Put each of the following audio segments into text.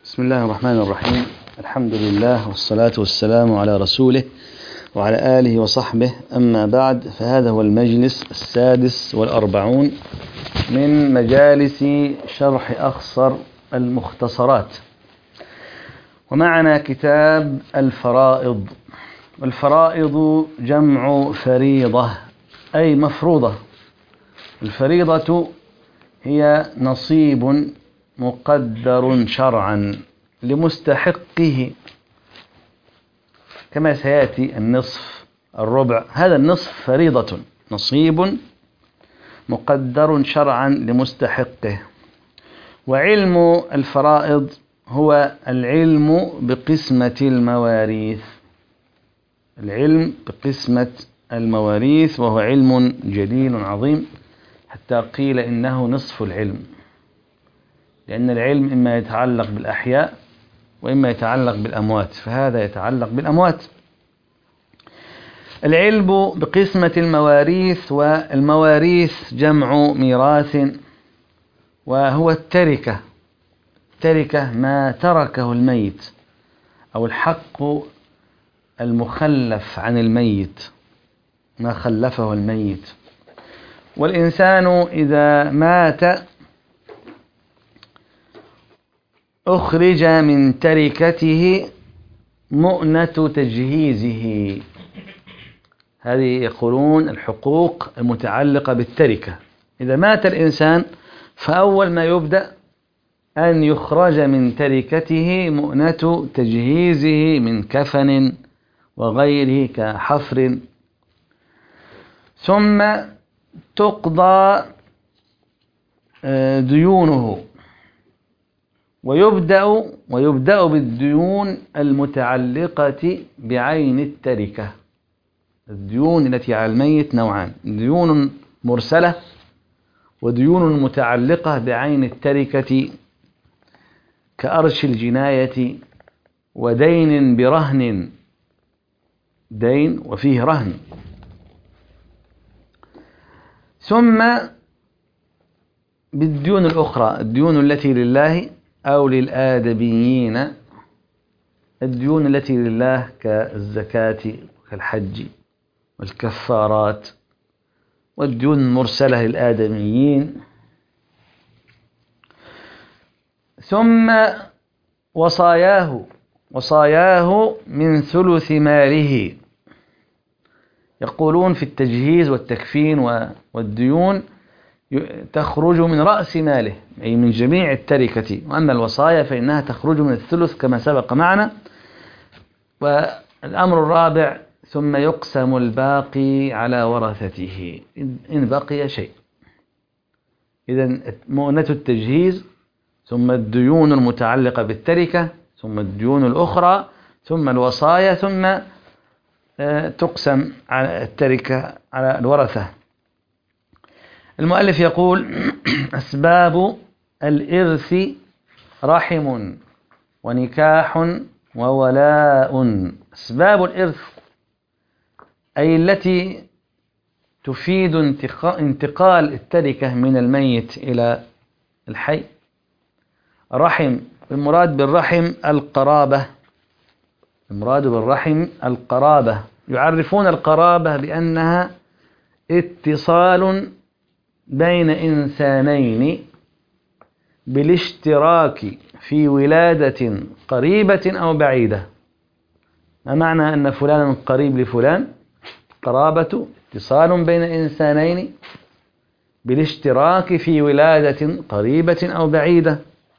بسم الله الرحمن الرحيم. الحمد لله والصلاة والسلام على رسوله وعلى آله وصحبه، أما بعد، فهذا هو المجلس 46 من مجالس شرح أخصر المختصرات، ومعنا كتاب الفرائض. والفرائض جمع فريضة أي مفروضة. الفريضة هي نصيب مقدر شرعا لمستحقه، كما سيأتي النصف الربع. هذا النصف فريضة، نصيب مقدر شرعا لمستحقه. وعلم الفرائض هو العلم بقسمة المواريث، العلم بقسمة المواريث، وهو علم جليل عظيم، حتى قيل إنه نصف العلم، لأن العلم إما يتعلق بالأحياء وإما يتعلق بالأموات، فهذا يتعلق بالأموات. العلم بقسمة المواريث، والمواريث جمع ميراث، وهو التركة. التركة ما تركه الميت أو الحق المخلف عن الميت، ما خلفه الميت. والإنسان إذا مات أخرج من تركته مؤنة تجهيزه. هذه يقولون الحقوق المتعلقة بالتركة. إذا مات الإنسان فأول ما يبدأ أن يخرج من تركته مؤنة تجهيزه من كفن وغيره كحفر، ثم تقضى ديونه، ويبدأ بالديون المتعلقة بعين التركة. الديون التي على الميت نوعان: ديون مرسلة وديون متعلقة بعين التركة، كأرش الجناية ودين برهن، دين وفيه رهن. ثم بالديون الأخرى، الديون التي لله أو للآدميين، الديون التي لله كالزكاة كالحج والكفارات، والديون المرسلة للآدميين. ثم وصاياه من ثلث ماله. يقولون في التجهيز والتكفين والديون تخرج من رأس ماله، أي من جميع التركة، وأما الوصايا فإنها تخرج من الثلث كما سبق معنا. والأمر الرابع: ثم يقسم الباقي على ورثته إن بقي شيء. إذن مؤنة التجهيز، ثم الديون المتعلقة بالتركة، ثم الديون الأخرى، ثم الوصايا، ثم تقسم على التركة على الورثة. المؤلف يقول: أسباب الإرث رحم ونكاح وولاء. أسباب الإرث أي التي تفيد انتقال التركة من الميت إلى الحي. رحم، المراد بالرحم القرابة، المراد بالرحم القرابة. يعرفون القرابة بأنها اتصال بين إنسانين بالاشتراك في ولادة قريبة أو بعيدة. ما معنى أن فلانا قريب لفلان؟ قرابة اتصال بين إنسانين بالاشتراك في ولادة قريبة أو بعيدة.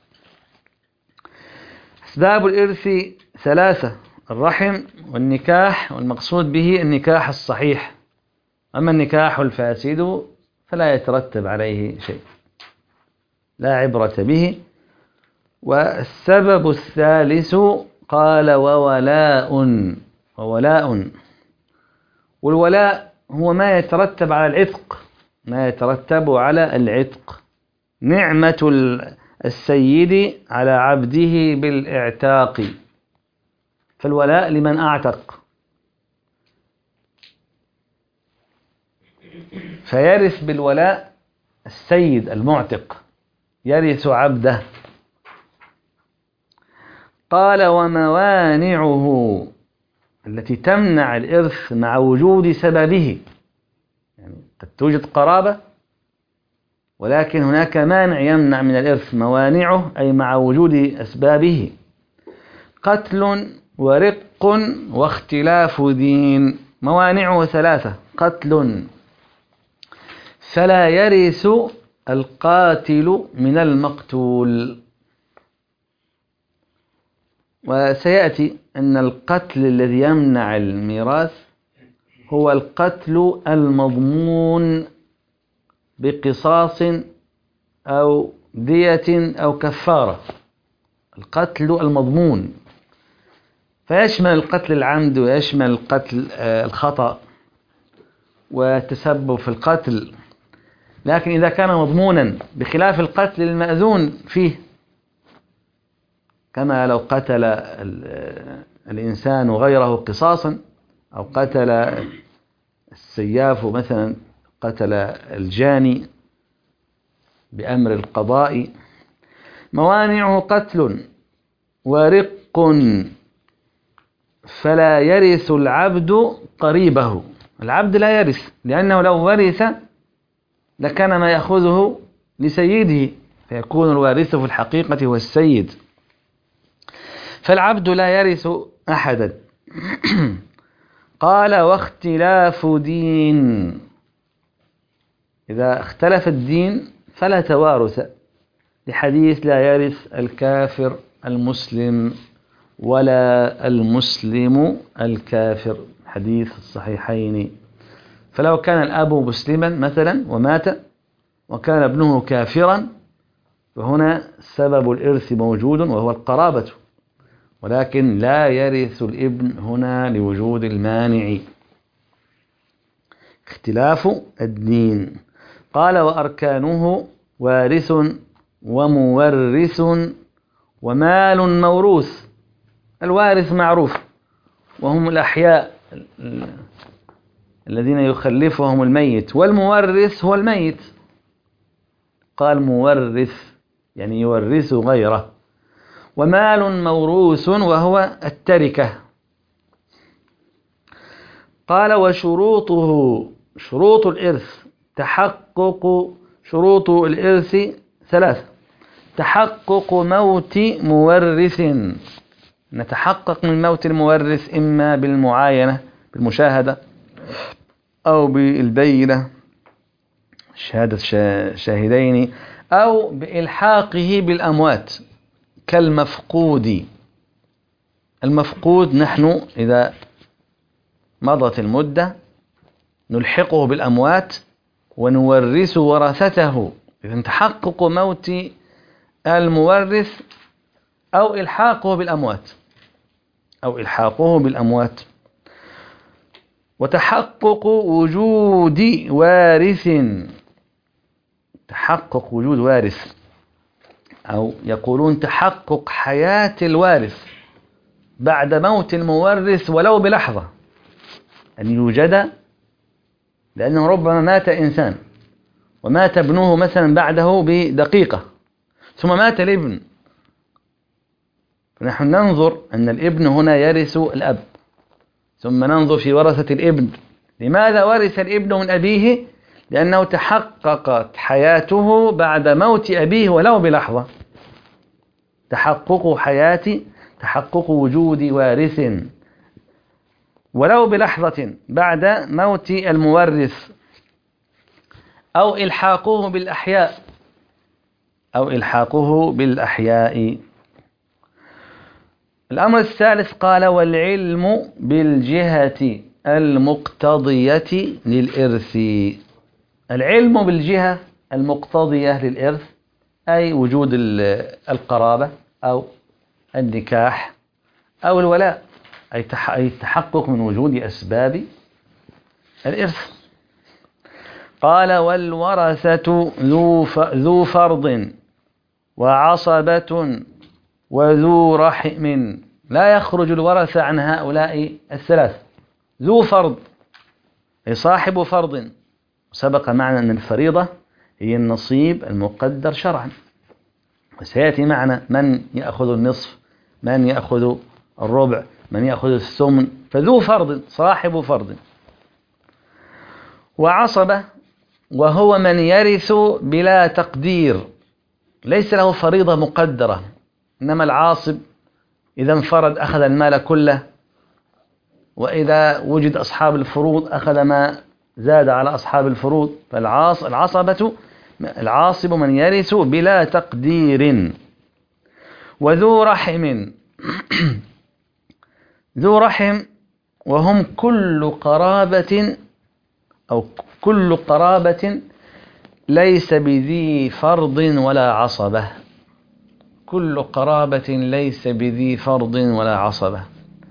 أسباب الإرث 3: الرحم والنكاح، والمقصود به النكاح الصحيح، أما النكاح الفاسد فلا يترتب عليه شيء، لا عبرة به. والسبب الثالث قال: وولاء. والولاء هو ما يترتب على العتق، ما يترتب على العتق، نعمة السيد على عبده بالاعتاق، فالولاء لمن أعتق، فيرث بالولاء السيد المعتق، يرث عبده. قال وموانعه التي تمنع الإرث مع وجود سببه، يعني قد توجد قرابة ولكن هناك مانع يمنع من الإرث، موانعه أي مع وجود أسبابه. قتل ورق واختلاف دين. موانعه ثلاثة: قتل فلا يرث القاتل من المقتول، وسيأتي أن القتل الذي يمنع الميراث هو القتل المضمون بقصاص أو دية أو كفارة، القتل المضمون، فيشمل القتل العمد ويشمل القتل الخطأ وتسبب في القتل، لكن إذا كان مضمونا بخلاف القتل المأذون فيه، كما لو قتل الإنسان غيره قصاصا، أو قتل السياف مثلا، قتل الجاني بأمر القضاء. موانعه قتل ورق فلا يرث العبد قريبه. العبد لا يرث، لأنه لو ورث لكان ما يأخذه لسيده، فيكون الوارث في الحقيقة هو السيد، فالعبد لا يرث أحدا. قال واختلاف دين، إذا اختلف الدين فلا توارث، لحديث لا يرث الكافر المسلم ولا المسلم الكافر، حديث الصحيحين. فلو كان الأب مسلما مثلا ومات وكان ابنه كافرا، فهنا سبب الإرث موجود وهو القرابة، ولكن لا يرث الابن هنا لوجود المانع. اختلاف الدين. قال وأركانه وارث ومورث ومال موروث. الوارث معروف، وهم الأحياء الذين يخلفهم الميت، والمورث هو الميت. قال مورث يعني يورث غيره. ومال موروث وهو التركة. قال وشروطه، شروط الإرث، تحقق شروط الإرث ثلاثة: تحقق موت مورث، نتحقق من موت المورث إما بالمعاينة بالمشاهدة أو بالبينة شهادة شاهدين، أو بإلحاقه بالأموات كالمفقود. المفقود نحن إذا مضت المدة نلحقه بالأموات ونورث ورثته. إذا تحقق موت المورث أو إلحاقه بالأموات، أو إلحاقه بالأموات. وتحقق وجود وارث، تحقق وجود وارث، أو يقولون تحقق حياة الوارث بعد موت المورث ولو بلحظة، أن يوجد، لأنه ربما مات إنسان ومات ابنه مثلا بعده بدقيقة ثم مات الابن، فنحن ننظر أن الابن هنا يرث الأب، ثم ننظر في ورثة الابن. لماذا ورث الابن من أبيه؟ لأنه تحققت حياته بعد موت أبيه ولو بلحظة. تحقق حياة، تحقق وجود وارث ولو بلحظة بعد موت المورث، أو إلحاقه بالأحياء، أو إلحاقه بالأحياء. الأمر الثالث قال والعلم بالجهة المقتضية للإرث. العلم بالجهة المقتضية للإرث أي وجود القرابة أو النكاح أو الولاء، أي التحقق من وجود أسباب الإرث. قال والورثة ذو فرض وعصبة وذو رحم. لا يخرج الورثة عن هؤلاء الثلاث. ذو فرض أي صاحب فرض، سبق معنا أن الفريضة هي النصيب المقدر شرعا، وسيأتي معنا من يأخذ النصف من يأخذ الربع، من يأخذ الثمن، فذو فرض صاحب فرض. وعصبة وهو من يرث بلا تقدير، ليس له فريضة مقدرة، إنما العاصب إذا انفرد أخذ المال كله، وإذا وجد أصحاب الفروض أخذ ما زاد على أصحاب الفروض. العاصب من يرث بلا تقدير. وذو رحم ذو رحم وهم كل قرابة أو كل قرابة ليس بذي فرض ولا عصبة. كل قرابة ليس بذي فرض ولا عصبة.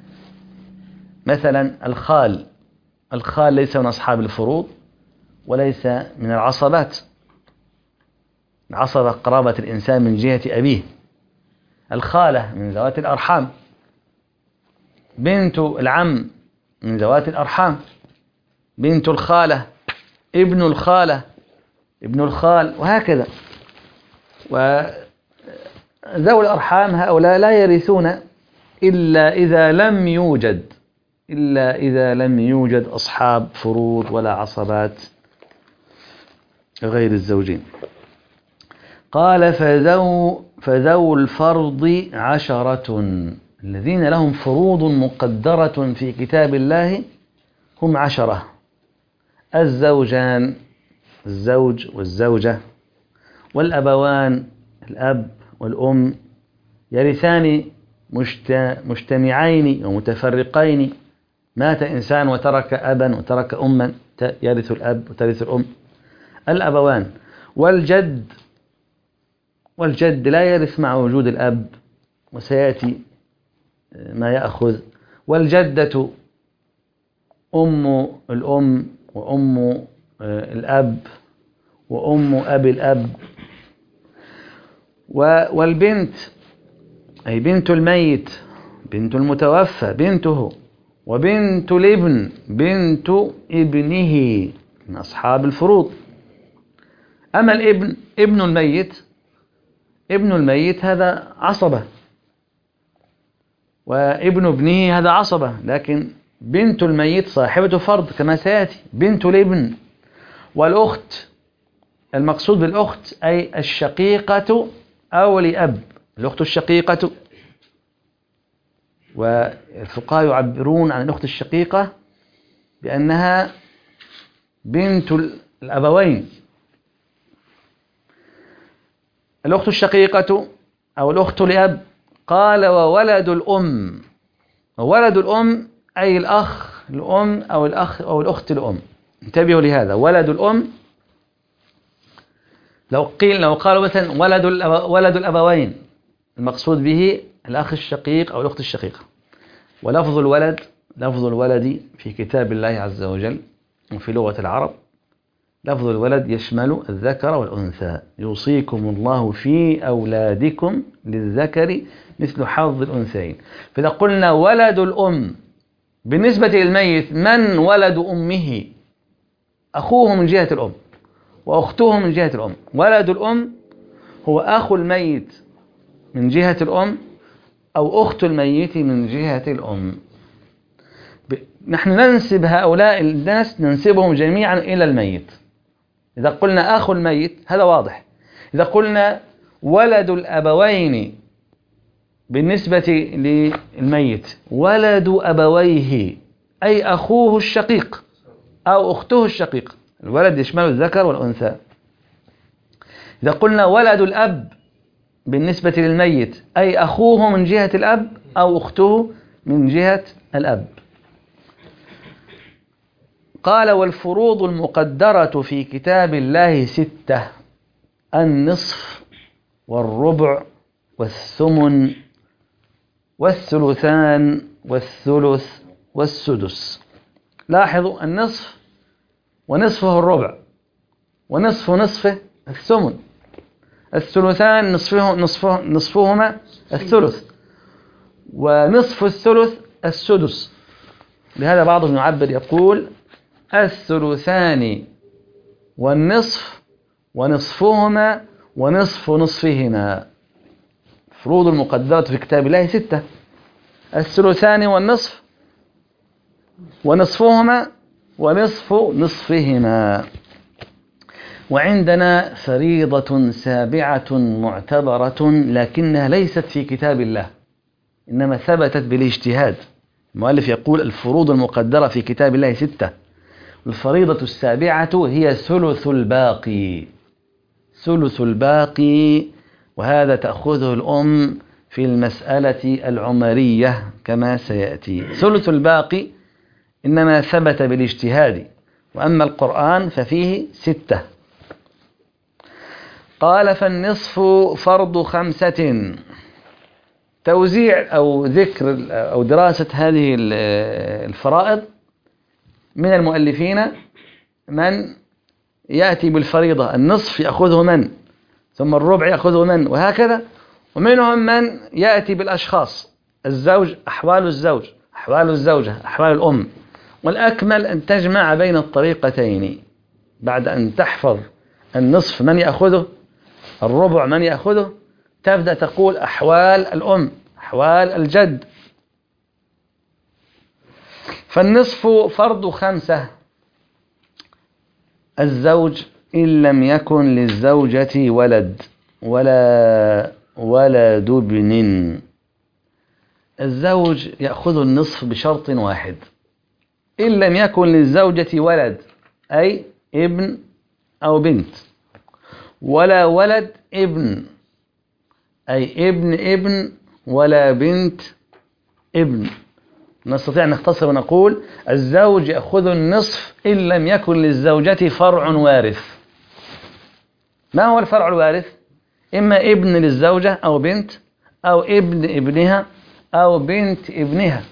مثلا الخال ليس من أصحاب الفروض وليس من العصبات. العصبة قرابة الإنسان من جهة أبيه. الخالة من ذوات الأرحام. بنت العم من ذوات الأرحام. بنت الخالة، ابن الخالة، ابن الخال، وهكذا. وذوي الأرحام هؤلاء لا يرثون إلا إذا لم يوجد أصحاب فروض ولا عصبات غير الزوجين. قال فذو الفرض 10، الذين لهم فروض مقدرة في كتاب الله هم 10: الزوجان، الزوج والزوجة، والأبوان، الأب والأم، يرثان مجتمعين ومتفرقين. مات إنسان وترك أبا وترك أما، يرث الأب وترث الأم. الأبوان، والجد لا يرث مع وجود الأب، وسيأتي ما يأخذ. والجدة أم الأم وأم الأب وأم أبي الأب. والبنت أي بنت الميت، بنت المتوفى بنته، وبنت الابن بنت ابنه من أصحاب الفروض. أما الابن ابن الميت هذا عصبة، وابن ابنه هذا عصبة، لكن بنت الميت صاحبة فرض كما سيأتي. بنت الابن. والأخت، المقصود بالأخت أي الشقيقة أو لأب، الأخت الشقيقة. والفقهاء يعبرون عن الأخت الشقيقة بأنها بنت الأبوين. الأخت الشقيقة أو الأخت لأب. قال وولد الأم. وولد الأم أي الأخ الأم أو الأخ أو الأخت الأم. انتبهوا لهذا، ولد الأم. لو قالوا مثلا ولد الأبوين، المقصود به الأخ الشقيق أو الأخت الشقيقة. ولفظ الولد لفظ الولد في كتاب الله عز وجل وفي لغة العرب، لفظ الولد يشمل الذكر والأنثى. يوصيكم الله في أولادكم للذكر مثل حظ الأنثيين. فإذا قلنا ولد الأم بالنسبة للميت، من ولد أمه؟ أخوه من جهة الأم وأخته من جهة الأم. ولد الأم هو أخو الميت من جهة الأم أو أخت الميت من جهة الأم. نحن ننسب هؤلاء الناس، ننسبهم جميعا إلى الميت. إذا قلنا أخو الميت هذا واضح. إذا قلنا ولد الأبوين بالنسبة للميت، ولد أبويه أي أخوه الشقيق أو أخته الشقيق. الولد يشمل الذكر والأنثى. إذا قلنا ولد الأب بالنسبة للميت أي أخوه من جهة الأب أو أخته من جهة الأب. قال والفروض المقدرة في كتاب الله 6: النصف والربع والثمن والثلثان والثلث والسدس. لاحظوا، النصف ونصفه الربع، نصفه الثمن، الثلثان نصفهما الثلث، ونصف الثلث السدس. لهذا بعضهم يعبر يقول الثلثان والنصف ونصفهما ونصف نصفهما. الفروض المقدرة في كتاب الله 6: الثلثان والنصف ونصفهما ونصف نصفهما. وعندنا فريضة سابعة معتبرة لكنها ليست في كتاب الله، إنما ثبتت بالاجتهاد. المؤلف يقول الفروض المقدرة في كتاب الله 6. الفريضة السابعة هي ثلث الباقي. ثلث الباقي، وهذا تأخذه الأم في المسألة العمرية كما سيأتي. ثلث الباقي إنما ثبت بالاجتهاد، وأما القرآن ففيه 6. قال: فالنصف فرض 5. توزيع أو ذكر أو دراسة هذه الفرائض من المؤلفين من يأتي بالفريضة النصف يأخذه من، ثم الربع يأخذه من، وهكذا. ومنهم من يأتي بالأشخاص: الزوج أحوال الزوج، أحوال الزوجة، أحوال الأم. والأكمل أن تجمع بين الطريقتين، بعد أن تحفظ النصف من يأخذه، الربع من يأخذه، تبدأ تقول أحوال الأم، أحوال الجد. فالنصف فرض 5: الزوج إن لم يكن للزوجة ولد ولا ولد ابن. الزوج يأخذ النصف بشرط واحد: إن لم يكن للزوجة ولد، أي ابن أو بنت، ولا ولد ابن، أي ابن ولا بنت ابن. نستطيع أن نختصر ونقول الزوج يأخذ النصف إن لم يكن للزوجة فرع وارث. ما هو الفرع الوارث؟ إما ابن للزوجة أو بنت، أو ابن ابنها أو بنت ابنها.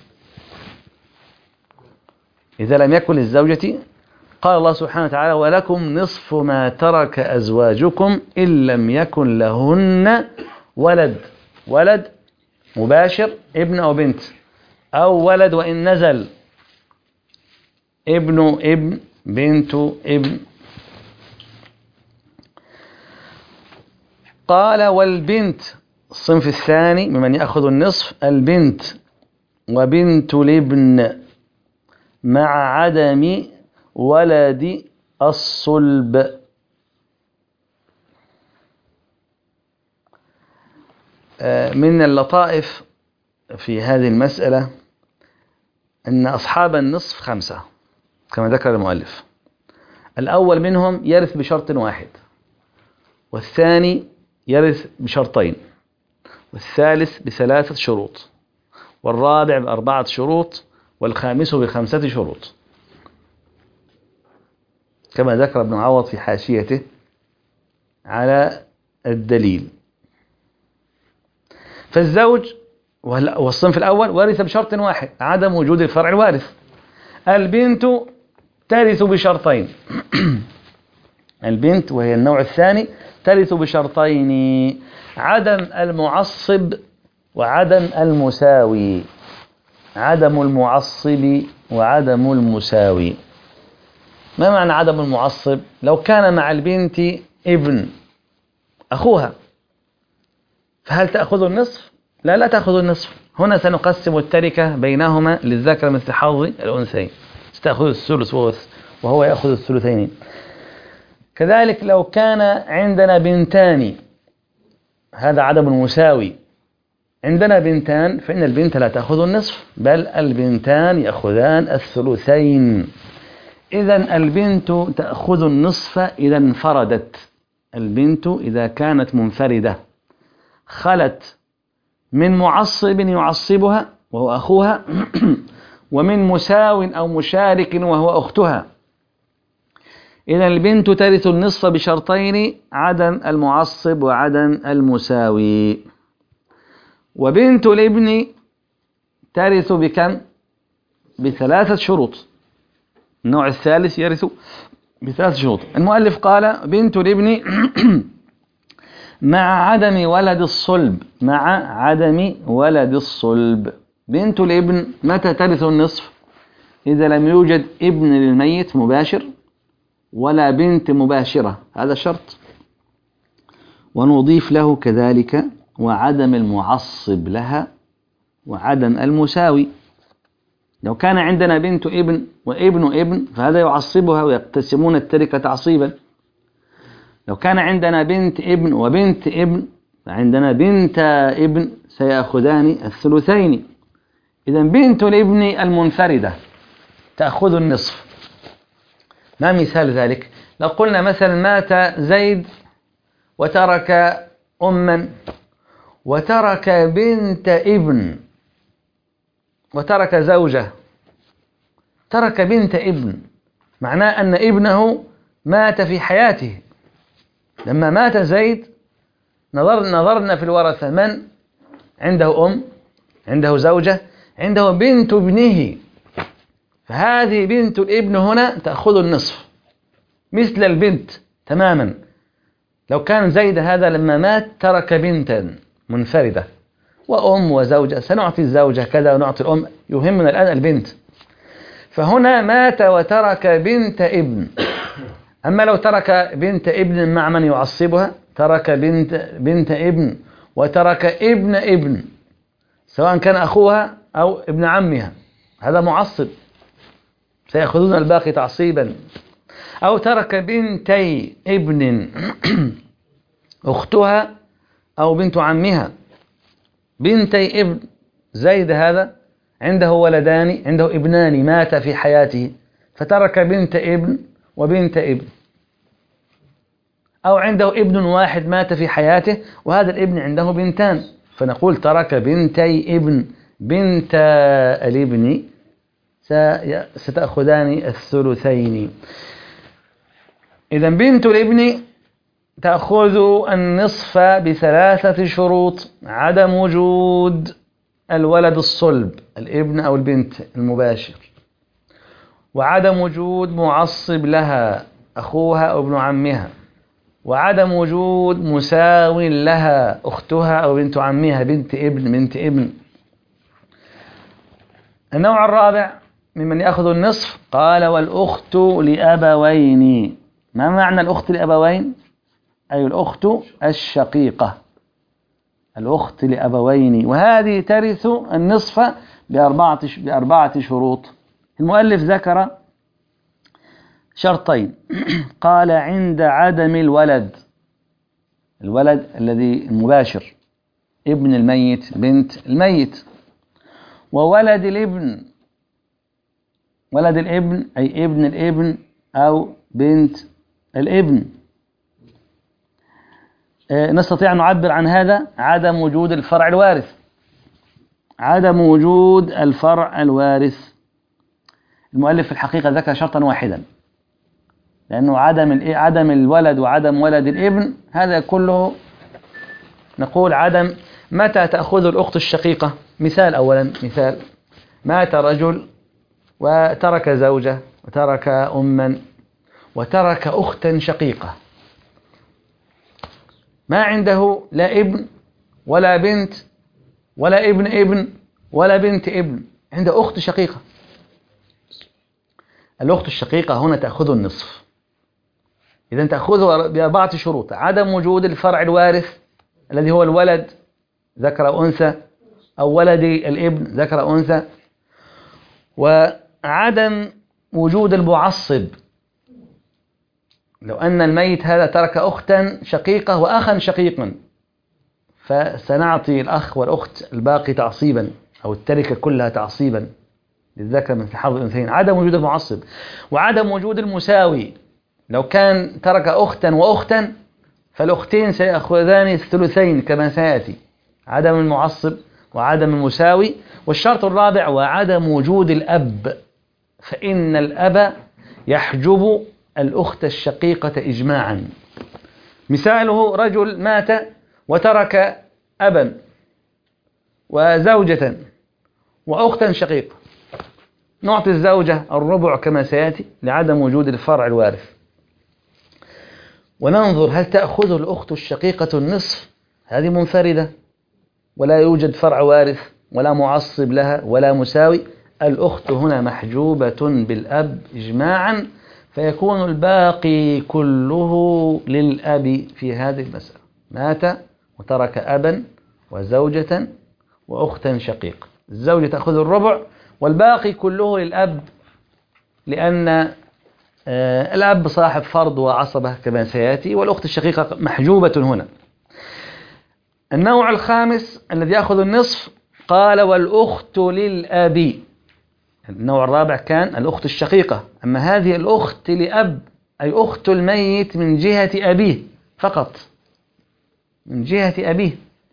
إذا لم يكن للزوجة، قال الله سبحانه وتعالى: ولكم نصف ما ترك أزواجكم إن لم يكن لهن ولد. ولد مباشر ابن أو بنت، أو ولد وإن نزل ابن بنت ابن. قال: والبنت الصنف الثاني ممن يأخذ النصف: البنت وبنت الابن مع عدم ولد الصلب. من اللطائف في هذه المسألة أن أصحاب النصف 5 كما ذكر المؤلف. الأول منهم يرث بشرط واحد، والثاني يرث بشرطين، والثالث ب3 شروط، والرابع ب4 شروط، والخامس ب5 شروط، كما ذكر ابن عوض في حاشيته على الدليل. فالزوج والصنف الأول ورث بشرط واحد: عدم وجود الفرع الوارث. البنت ترث بشرطين البنت وهي النوع الثاني ترث بشرطين: عدم المعصب وعدم المساوي. عدم المعصب وعدم المساوي. ما معنى عدم المعصب؟ لو كان مع البنت ابن أخوها، فهل تأخذ النصف؟ لا تأخذ النصف. هنا سنقسم التركة بينهما للذكر مثل حظ الأنثيين، ستأخذ الثلث وهو يأخذ الثلثين. كذلك لو كان عندنا بنتان، هذا عدم المساوي. عندنا بنتان فإن البنت لا تأخذ النصف، بل البنتان يأخذان الثلثين. إذن البنت تأخذ النصف إذا انفردت. البنت إذا كانت منفردة خلت من معصب يعصبها وهو أخوها ومن مساو أو مشارك وهو أختها. إذن البنت ترث النصف بشرطين: عدم المعصب وعدم المساوي. وبنت الابن ترث بكم؟ ب3 شروط. النوع الثالث يرث ب3 شروط. المؤلف قال: بنت الابن مع عدم ولد الصلب. مع عدم ولد الصلب. بنت الابن متى ترث النصف؟ إذا لم يوجد ابن للميت مباشر ولا بنت مباشرة، هذا شرط. ونضيف له كذلك وعدم المعصب لها وعدم المساوي. لو كان عندنا بنت ابن وابن ابن فهذا يعصبها ويقتسمون التركة تعصيبا. لو كان عندنا بنت ابن وبنت ابن فعندنا بنت ابن سيأخذان الثلثين. إذا بنت الابن المنفردة تأخذ النصف. ما مثال ذلك؟ لو قلنا مثلا مات زيد وترك أما وترك بنت ابن وترك زوجة، ترك بنت ابن، معناه أن ابنه مات في حياته. لما مات زيد نظرنا في الورثة من عنده أم، عنده زوجة، عنده بنت ابنه، فهذه بنت الابن هنا تأخذ النصف مثل البنت تماما. لو كان زيد هذا لما مات ترك بنتا منفردة وأم وزوجة، سنعطي الزوجة كذا ونعطي الأم، يهمنا الآن البنت. فهنا مات وترك بنت ابن. أما لو ترك بنت ابن مع من يعصبها، ترك بنت ابن وترك ابن ابن، سواء كان أخوها أو ابن عمها، هذا معصب سيأخذون الباقي تعصيبا. أو ترك بنتي ابن أختها أو بنت عمها. بنتي ابن زيد هذا عنده ولدان، عنده ابنان مات في حياته فترك بنت ابن وبنت ابن، أو عنده ابن واحد مات في حياته وهذا الابن عنده بنتان، فنقول ترك بنتي ابن. بنت الابن ستأخذان الثلثين. إذا بنت الابن تأخذ النصف بثلاثة شروط: عدم وجود الولد الصلب الابن أو البنت المباشر، وعدم وجود معصب لها أخوها أو ابن عمها، وعدم وجود مساو لها أختها أو بنت عمها، بنت ابن. النوع الرابع ممن يأخذ النصف قال: والأخت لأبوين. ما معنى الأخت لأبوين؟ أي الأخت الشقيقة، الأخت لأبوين، وهذه ترث النصف بأربعة شروط. المؤلف ذكر شرطين. قال: عند عدم الولد الذي المباشر، ابن الميت، بنت الميت، وولد الابن. ولد الابن أي ابن الابن أو بنت الابن. نستطيع أن نعبر عن هذا: عدم وجود الفرع الوارث. عدم وجود الفرع الوارث. المؤلف في الحقيقة ذكر شرطا واحدا، لأنه عدم الولد وعدم ولد الابن هذا كله نقول عدم. متى تأخذ الأخت الشقيقة؟ مثال أولا، مثال: مات رجل وترك زوجة وترك أما وترك أختا شقيقة، ما عنده لا ابن ولا بنت ولا ابن ولا بنت ابن، عنده أخت شقيقة. الأخت الشقيقة هنا تأخذ النصف. إذن تأخذه بأربعة شروط: عدم وجود الفرع الوارث الذي هو الولد ذكر أو أنثى، أو ولد الابن ذكر أو أنثى، وعدم وجود المعصب. لو أن الميت هذا ترك أختا شقيقة وأخا شقيقا فسنعطي الأخ والأخت الباقي تعصيبا، أو التركة كلها تعصيبا للذكر مثل حظ الأنثيين. عدم وجود المعصب وعدم وجود المساوي. لو كان ترك أختا وأختا فالأختين سيأخذان الثلثين كما سيأتي. عدم المعصب وعدم المساوي. والشرط الرابع: وعدم وجود الأب، فإن الأب يحجب الأخت الشقيقة إجماعا. مثاله: رجل مات وترك أبا وزوجة وأختا شقيقة، نعطي الزوجة الربع كما سيأتي لعدم وجود الفرع الوارث، وننظر هل تأخذ الأخت الشقيقة النصف، هذه منفردة ولا يوجد فرع وارث ولا معصب لها ولا مساوي. الأخت هنا محجوبة بالأب إجماعا، فيكون الباقي كله للأب في هذه المسألة. مات وترك أبا وزوجة وأختا شقيقة. الزوجة تأخذ الربع والباقي كله للأب، لأن الأب صاحب فرض وعصبة كما سيأتي، والأخت الشقيقة محجوبة هنا. النوع الخامس الذي يأخذ النصف قال والأخت للأب. النوع الرابع كان الأخت الشقيقة، أما هذه الأخت لأب أي أخت الميت من جهة أبيه فقط، من جهة أبيه.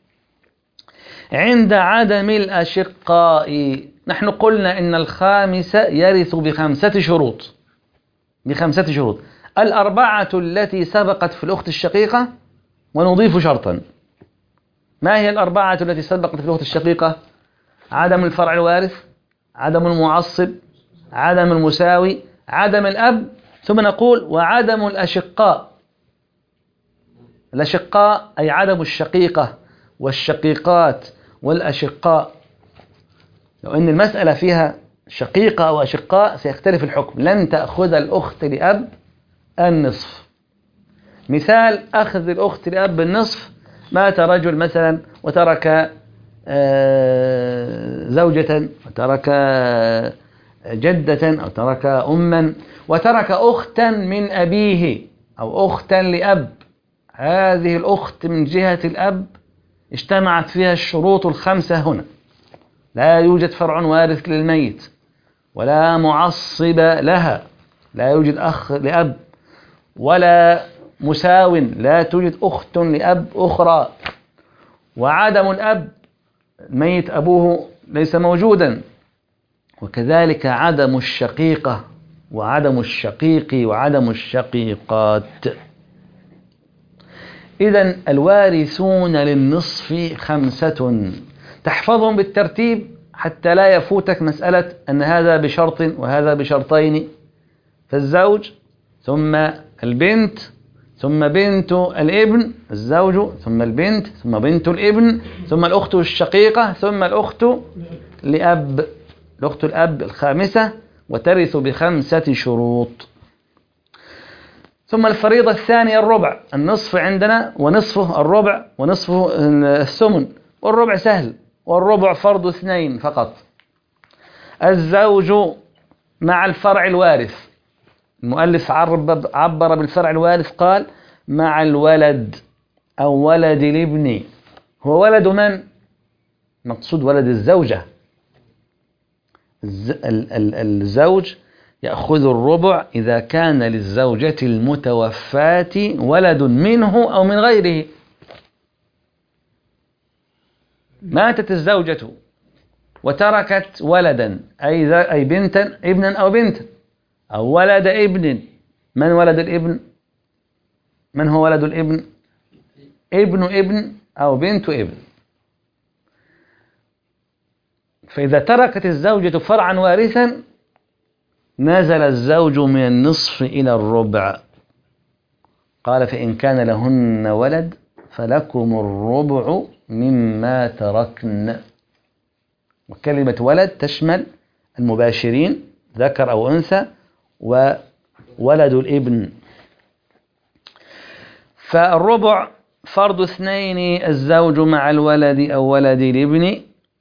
عند عدم الأشقاء، نحن قلنا إن الخامس يرث بخمسة شروط، بخمسة شروط، الأربعة التي سبقت في الأخت الشقيقة، ونضيف شرطا. ما هي الأربعة التي سبقت في الأخت الشقيقة؟ عدم الفرع الوارث، عدم المعصب، عدم المساوي، عدم الأب، ثم نقول وعدم الأشقاء. الأشقاء أي عدم الشقيقة والشقيقات والأشقاء. لو أن المسألة فيها شقيقة وأشقاء سيختلف الحكم. لن تأخذ الأخت لأب النصف. مثال أخذ الأخت لأب النصف: مات رجل مثلا وترك زوجة، وترك جدة، أو ترك أما، وترك أختا من أبيه أو أختا لأب. هذه الأخت من جهة الأب اجتمعت فيها الشروط الخمسة هنا: لا يوجد فرع وارث للميت، ولا معصب لها، لا يوجد أخ لأب، ولا مساو، لا توجد أخت لأب أخرى، وعدم الأب، الميت أبوه ليس موجودا، وكذلك عدم الشقيقة وعدم الشقيق وعدم الشقيقات. إذن الوارثون للنصف خمسة، تحفظهم بالترتيب حتى لا يفوتك مسألة أن هذا بشرط وهذا بشرطين. فالزوج، ثم البنت، ثم بنت الابن، الزوج، ثم البنت، ثم بنت الابن، ثم الأخت الشقيقة، ثم الأخت لأب، الأخت الأب الخامسة، وترث بخمسة شروط. ثم الفريضة الثانية الربع. النصف عندنا ونصفه الربع ونصفه الثمن، والربع سهل، والربع فرض اثنين فقط. الزوج مع الفرع الوارث، المؤلف عبر بالفرع الوارث قال مع الولد أو ولد الابن. هو ولد من؟ مقصود ولد الزوجة. الزوج يأخذ الربع إذا كان للزوجة المتوفاة ولد منه أو من غيره. ماتت الزوجة وتركت ولدا، أي بنتا، ابنا أو بنتا، أو ولد ابن. من ولد الابن؟ من هو ولد الابن؟ ابن ابن أو بنت ابن. فإذا تركت الزوجة فرعا وارثا نزل الزوج من النصف إلى الربع. قال فإن كان لهن ولد فلكم الربع مما تركن. وكلمة ولد تشمل المباشرين ذكر أو أنثى وولد الابن. فالربع فرض اثنين: الزوج مع الولد أو ولد الابن،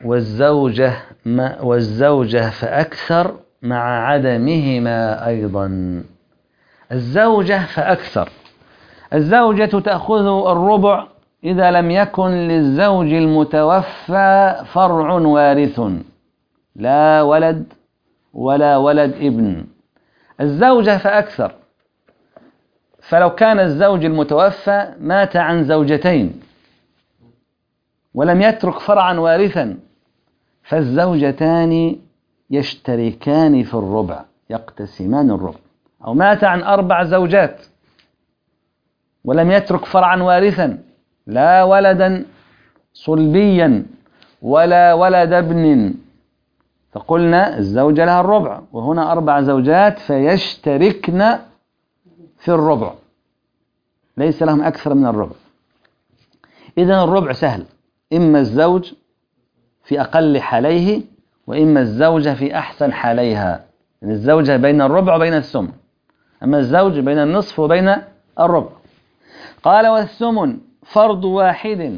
والزوجة فأكثر مع عدمهما أيضا. الزوجة فأكثر، الزوجة تأخذ الربع إذا لم يكن للزوج المتوفى فرع وارث، لا ولد ولا ولد ابن. الزوجة فأكثر، فلو كان الزوج المتوفى مات عن زوجتين ولم يترك فرعا وارثا، فالزوجتان يشتركان في الربع، يقتسمان الربع. أو مات عن 4 زوجات ولم يترك فرعا وارثا، لا ولدا صلبيا ولا ولد ابن، فقلنا الزوجة لها الربع، وهنا 4 زوجات فيشتركن في الربع، ليس لهم أكثر من الربع. إذن الربع سهل، إما الزوج في أقل حاليه، وإما الزوجة في أحسن حاليها. الزوجة بين الربع وبين الثمن، أما الزوج بين النصف وبين الربع. قال والثمن فرض واحد،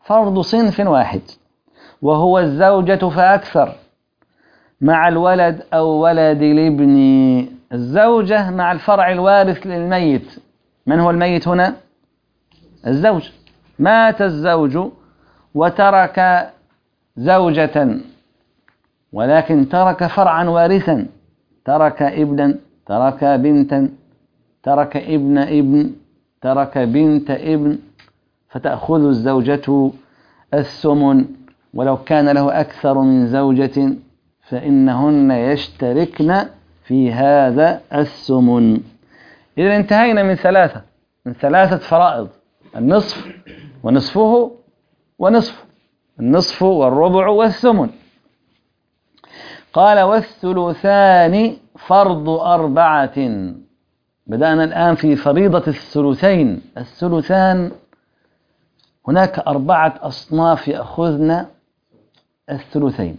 فرض صنف واحد، وهو الزوجة فأكثر مع الولد أو ولد الابن. الزوجة مع الفرع الوارث للميت. من هو الميت هنا؟ الزوج. مات الزوج وترك زوجة، ولكن ترك فرعا وارثا، ترك ابنا، ترك بنتا، ترك ابن ابن، ترك بنت ابن، فتأخذ الزوجة الثمن، ولو كان له أكثر من زوجة فإنهن يشتركن في هذا الثمن. إذا انتهينا من ثلاثة فرائض: النصف ونصفه ونصف، النصف والربع والثمن. قال: والثلثان فرض 4. بدأنا الآن في فريضة الثلثين. الثلثان هناك 4 أصناف يأخذن الثلثين.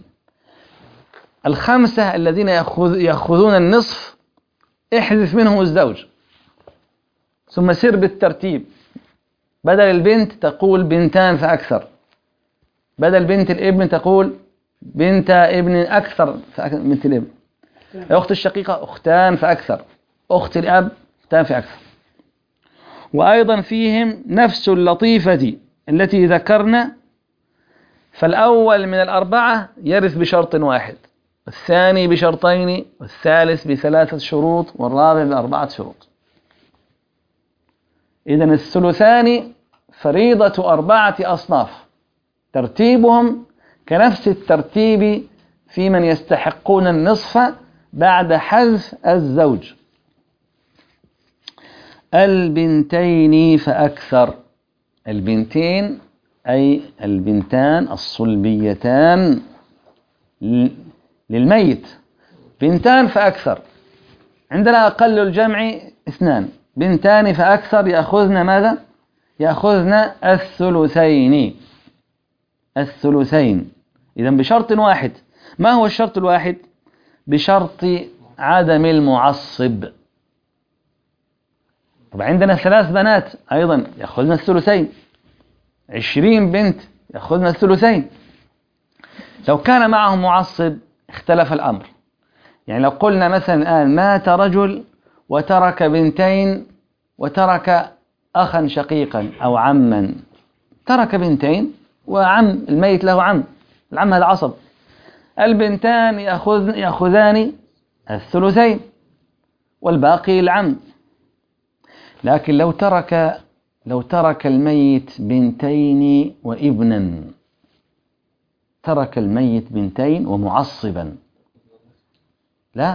5 الذين يأخذون النصف احذف منهم الزوج، ثم سر بالترتيب. بدل البنت تقول بنتان فأكثر، بدل بنت الابن تقول بنت ابن أكثر من الابن. الأخت الشقيقة أختان فأكثر، أخت الأب أختان فأكثر. وأيضا فيهم نفس اللطيفة التي ذكرنا، فالأول من 4 يرث بشرط واحد، الثاني بشرطين، والثالث ب3 شروط، والرابع ب4 شروط. إذن الثلثان فريضة 4 أصناف، ترتيبهم كنفس الترتيب في من يستحقون النصف بعد حذف الزوج. البنتين فأكثر. البنتين أي البنتان الصلبيتان للميت، بنتان فأكثر. عندنا أقل الجمع 2، بنتان فأكثر يأخذن ماذا؟ يأخذن الثلثين. إذن بشرط واحد. ما هو الشرط الواحد؟ بشرط عدم المعصب. طبعا عندنا 3 بنات أيضا يأخذن الثلثين، 20 بنت يأخذن الثلثين. لو كان معهم معصب اختلف الأمر. يعني لو قلنا مثلا الآن مات رجل وترك بنتين وترك أخا شقيقا أو عما، ترك بنتين وعم، الميت له عم، العم هذا عصب، البنتان يأخذان الثلثين والباقي العم. لكن لو ترك الميت بنتين وابنا، ترك الميت بنتين ومعصبا، لا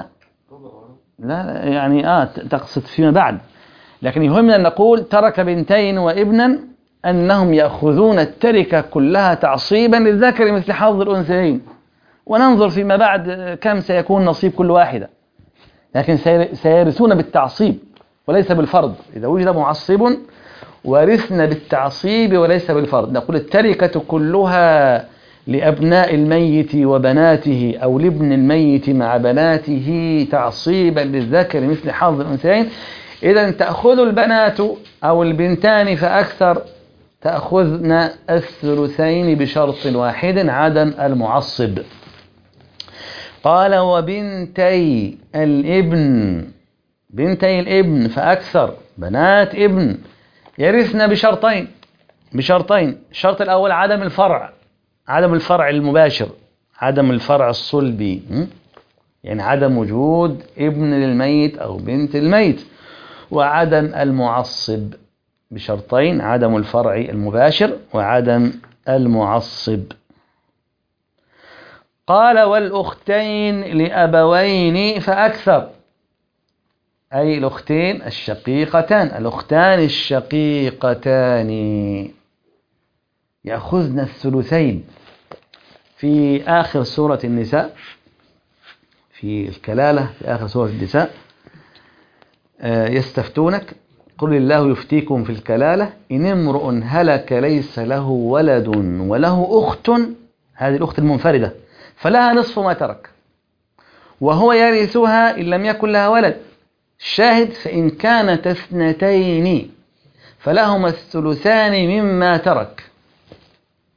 يعني تقصد فيما بعد، لكن يهمنا أن نقول ترك بنتين وابنا أنهم يأخذون التركة كلها تعصيبا للذكر مثل حظ الأنثيين، وننظر فيما بعد كم سيكون نصيب كل واحدة، لكن سيرثون بالتعصيب وليس بالفرض. إذا وجد معصب ورثنا بالتعصيب وليس بالفرض. نقول التركة كلها لأبناء الميت وبناته، أو لابن الميت مع بناته تعصيبا للذكر مثل حظ الأنثيين. إذا تأخذ البنات أو البنتان فأكثر تأخذن الثلثين بشرط واحد: عدم المعصب. قال: وبنتي الابن. بنتي الابن فأكثر، بنات ابن، يرثن بشرطين. الشرط الأول عدم الفرع المباشر، عدم الفرع الصلبي، يعني عدم وجود ابن للميت أو بنت الميت، وعدم المعصب بشرطين: عدم الفرع المباشر وعدم المعصب. قال: والأختين لأبوين فأكثر، أي الأختين الشقيقتان، الأختان الشقيقتان يأخذن الثلثين. في آخر سورة النساء، في الكلالة في آخر سورة النساء، يستفتونك قل الله يفتيكم في الكلالة إن امرؤ هلك ليس له ولد وله أخت، هذه الأخت المنفردة، فلها نصف ما ترك وهو يرثها إن لم يكن لها ولد. الشاهد: فإن كانت 2 فلهما الثلثان مما ترك.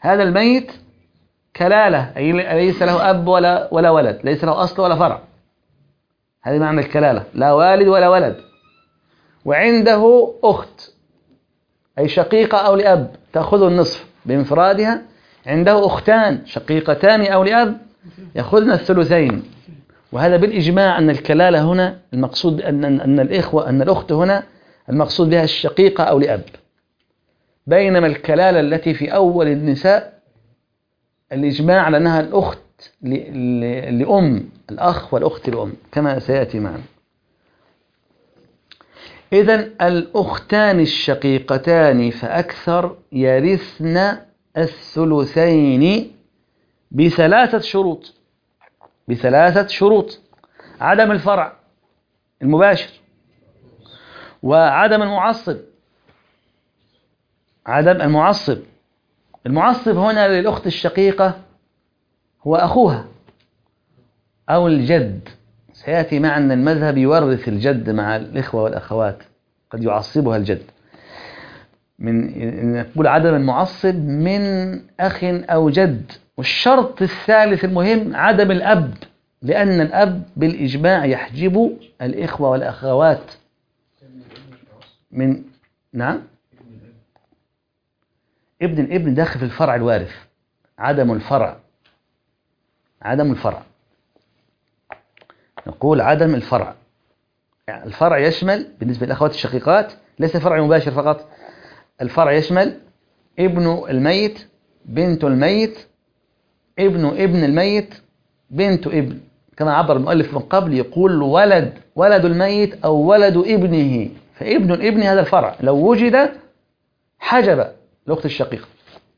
هذا الميت كلالة، أي ليس له أب ولا ولد، ليس له أصل ولا فرع. هذا معنى الكلالة، لا والد ولا ولد. وعنده أخت أي شقيقة أو لأب تأخذ النصف بانفرادها، عنده أختان شقيقتان أو لأب يأخذن الثلثين. وهذا بالإجماع أن الكلالة هنا المقصود أن الأخت هنا المقصود بها الشقيقة أو لأب، بينما الكلالة التي في أول النساء الإجماع على أنها الأخت لأم، الأخ والأخت لأم كما سيأتي معنا. إذن الأختان الشقيقتان فأكثر يرثن الثلثين بثلاثة شروط: عدم الفرع المباشر، وعدم المعصب. المعصب هنا للأخت الشقيقة هو أخوها أو الجد. سيأتي معنا المذهب يورث الجد مع الإخوة والأخوات، قد يعصبها الجد. نقول عدم المعصب من أخ أو جد. والشرط الثالث المهم عدم الأب، لأن الأب بالإجماع يحجب الإخوة والأخوات من نعم ابن داخل في الفرع الوارث. عدم الفرع نقول عدم الفرع. يعني الفرع يشمل بالنسبة للأخوات الشقيقات ليس فرع مباشر فقط، الفرع يشمل ابن الميت، بنت الميت، ابن الميت، بنت ابن، كما عبر المؤلف من قبل يقول ولد الميت أو ولد ابنه، فابن الابن هذا الفرع لو وجد حجب الأخت الشقيقة.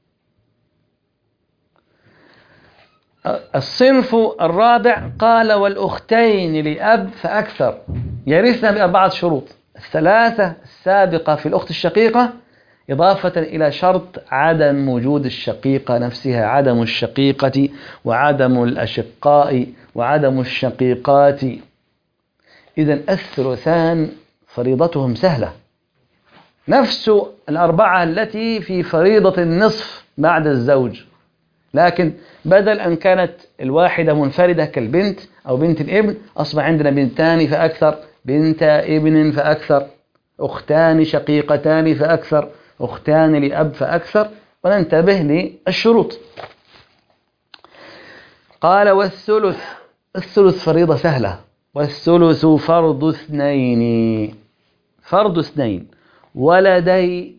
الصنف الرابع قال والأختين لأب فأكثر يرثن بأربعة شروط: الثلاثة السابقة في الأخت الشقيقة إضافة إلى شرط عدم وجود الشقيقة نفسها، عدم الشقيقة وعدم الأشقاء وعدم الشقيقات. إذن الثلثان فريضتهم سهلة، نفس الأربعة التي في فريضة النصف بعد الزوج، لكن بدل أن كانت الواحدة منفردة كالبنت أو بنت الابن أصبح عندنا بنتان فأكثر، بنت ابن فأكثر، أختان شقيقتان فأكثر، أختان لأب فأكثر. وننتبه للشروط. قال الثلث فريضة سهلة، والثلث فرض اثنين ولدي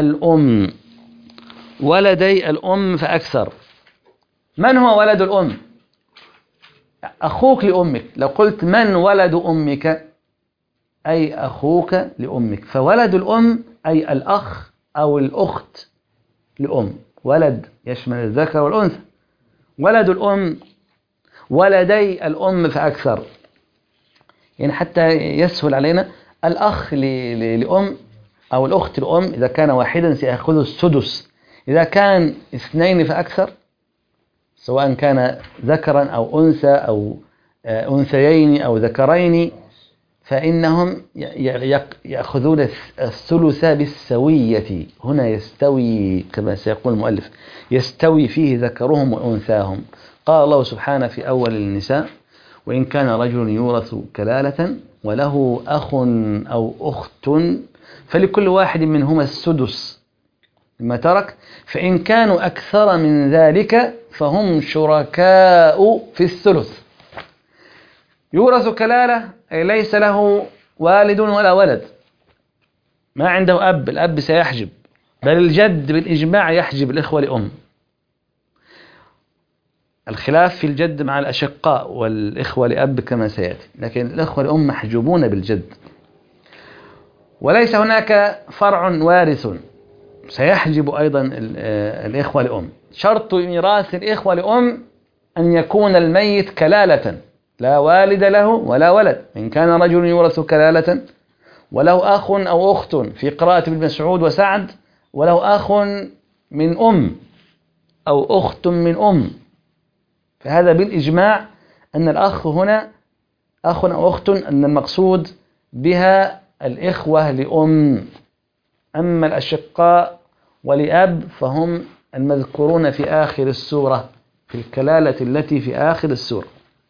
الأم فأكثر. من هو ولد الأم؟ أخوك لأمك. لو قلت من ولد أمك أي أخوك لأمك، فولد الأم أي الأخ أو الأخت لأم. ولد يشمل الذكر والأنثى. ولد الأم ولدي الأم فأكثر، يعني حتى يسهل علينا الأخ لأم أو الأخت لأم إذا كان واحدا سيأخذ السدس، إذا كان اثنين فأكثر سواء كان ذكرا أو أنثى أو أنثيين أو ذكرين فإنهم يأخذون الثلث بالسوية. هنا يستوي كما سيقول المؤلف، يستوي فيه ذكرهم وأنثاهم. قال الله سبحانه في أول النساء: وإن كان رجل يورث كلالة وله أخ أو أخت فلكل واحد منهما السدس مما ترك، فإن كانوا أكثر من ذلك فهم شركاء في الثلث. يورث كلالة أي ليس له والد ولا ولد، ما عنده أب، الأب سيحجب، بل الجد بالإجماع يحجب الإخوة لأم. الخلاف في الجد مع الأشقاء والإخوة لأب كما سيأتي، لكن الإخوة لأم محجوبون بالجد. وليس هناك فرع وارث سيحجب أيضا الإخوة لأم. شرط ميراث الإخوة لأم أن يكون الميت كلالة لا والد له ولا ولد. إن كان رجل يورث كلالة وله أخ أو أخت في قراءة ابن مسعود وسعد، وله أخ من أم أو أخت من أم، فهذا بالإجماع أن الأخ هنا أخ أو أخت أن المقصود بها الإخوة لأم. أما الأشقاء ولأب فهم المذكورون في آخر السورة، في الكلالة التي في آخر السورة.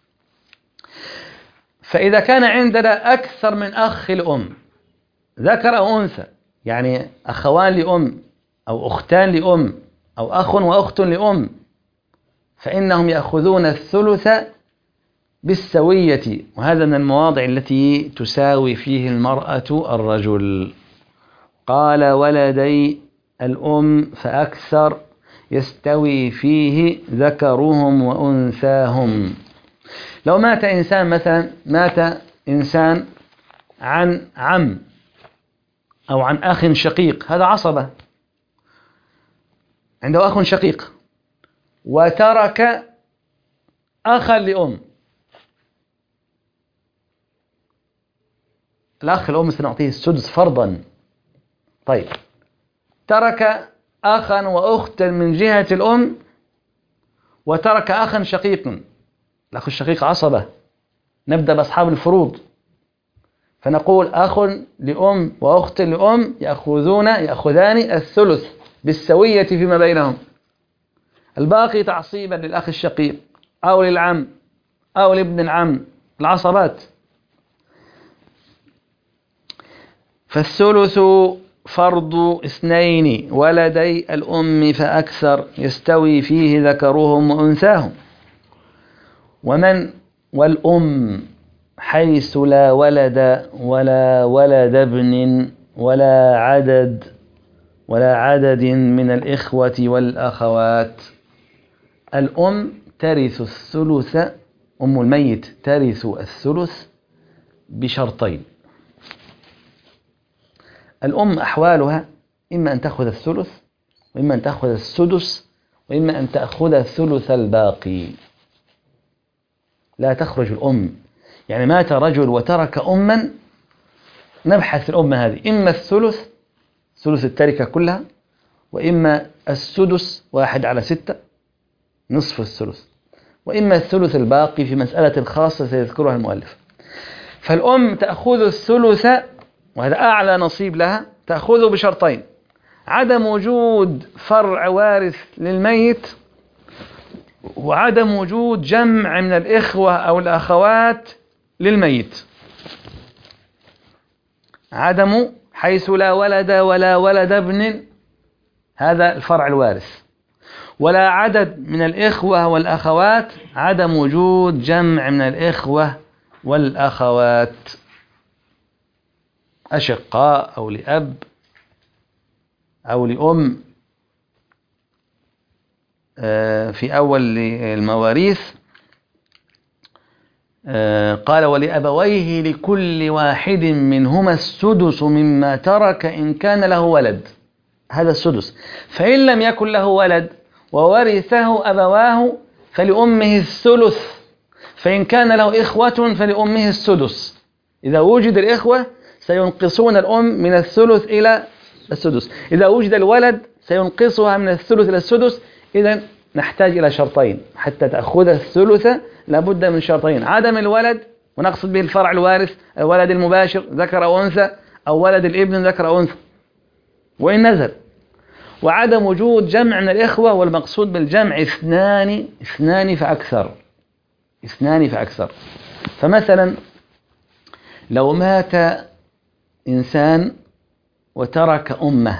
فإذا كان عندنا أكثر من أخ لأم، ذكر أو أنثى، يعني أخوان لأم أو أختان لأم أو أخ وأخت لأم، فإنهم يأخذون الثلث بالسوية، وهذا من المواضع التي تساوي فيه المرأة الرجل. قال ولدي الأم فأكثر يستوي فيه ذكرهم وأنثاهم. لو مات إنسان مثلا، مات إنسان عن عم أو عن أخ شقيق، هذا عصبة، عنده أخ شقيق وترك أخا لأم، الأخ الأم سنعطيه السدس فرضا. طيب، ترك أخا وأختا من جهة الأم وترك أخا شقيقا، الأخ الشقيق عصبة، نبدأ بأصحاب الفروض، فنقول أخ لأم وأخت لأم يأخذان الثلث بالسوية فيما بينهم، الباقي تعصيبا للأخ الشقيق أو للعم أو لابن العم، العصبات. فالثلث فرض اثنين ولدي الأم فأكثر يستوي فيه ذكرهم وأنثاهم. والأم حيث لا ولد ولا ولد ابن ولا عدد من الإخوة والأخوات، الأم ترث الثلث، أم الميت ترث الثلث بشرطين. الأم أحوالها إما أن تأخذ الثلث، وإما أن تأخذ السدس، وإما أن تأخذ الثلث الباقي. لا تخرج الأم، يعني مات رجل وترك أما، نبحث الأم هذه إما الثلث، ثلث التركة كلها، وإما السدس 1/6 نصف الثلث، وإما الثلث الباقي في مسألة خاصة سيذكرها المؤلف. فالأم تأخذ الثلث، وهذا أعلى نصيب لها، تأخذه بشرطين: عدم وجود فرع وارث للميت، وعدم وجود جمع من الإخوة أو الأخوات للميت. عدم حيث لا ولد ولا ولد ابن، هذا الفرع الوارث، ولا عدد من الإخوة والأخوات، عدم وجود جمع من الإخوة والأخوات، أشقاء أو لأب أو لأم. في أول المواريث قال ولأبويه لكل واحد منهما السدس مما ترك إن كان له ولد، هذا السدس. فإن لم يكن له ولد وورثه أبواه فلأمه الثلث، فإن كان له إخوة فلأمه السدس. إذا وجد الإخوة سينقصون الأم من الثلث إلى السدس، إذا وجد الولد سينقصها من الثلث إلى السدس. إذن نحتاج إلى شرطين حتى تأخذ الثلث، لابد من شرطين: عدم الولد، ونقصد به الفرع الوارث، الولد المباشر ذكر أو أنثى، أو ولد الابن ذكر أو أنثى وإن نزل، وعدم وجود جمع من الإخوة، والمقصود بالجمع اثنان فأكثر. فمثلا لو مات إنسان وترك